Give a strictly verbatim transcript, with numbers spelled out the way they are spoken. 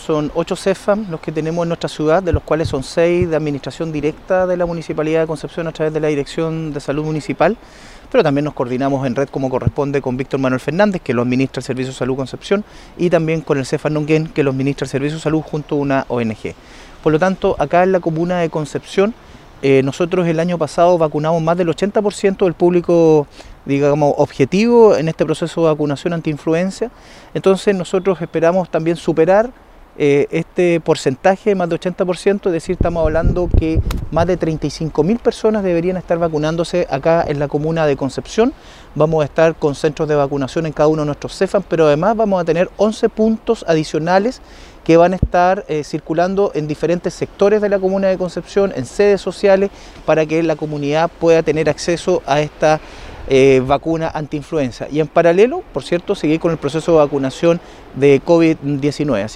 Son ocho CEFAM los que tenemos en nuestra ciudad, de los cuales son seis de administración directa de la Municipalidad de Concepción a través de la Dirección de Salud Municipal, pero también nos coordinamos en red como corresponde con Víctor Manuel Fernández, que lo administra el Servicio de Salud Concepción, y también con el CEFAM Nonguén, que lo administra el Servicio de Salud junto a una O N G. Por lo tanto, acá en la comuna de Concepción, eh, nosotros el año pasado vacunamos más del ochenta por ciento del público, digamos, objetivo en este proceso de vacunación antiinfluenza. Entonces nosotros esperamos también superar Eh, este porcentaje, más de ochenta por ciento, es decir, estamos hablando que más de treinta y cinco mil personas deberían estar vacunándose acá en la comuna de Concepción. Vamos a estar con centros de vacunación en cada uno de nuestros CEFAM, pero además vamos a tener once puntos adicionales que van a estar eh, circulando en diferentes sectores de la comuna de Concepción, en sedes sociales, para que la comunidad pueda tener acceso a esta Eh, vacuna antiinfluenza. Y en paralelo, por cierto, seguir con el proceso de vacunación de COVID diecinueve.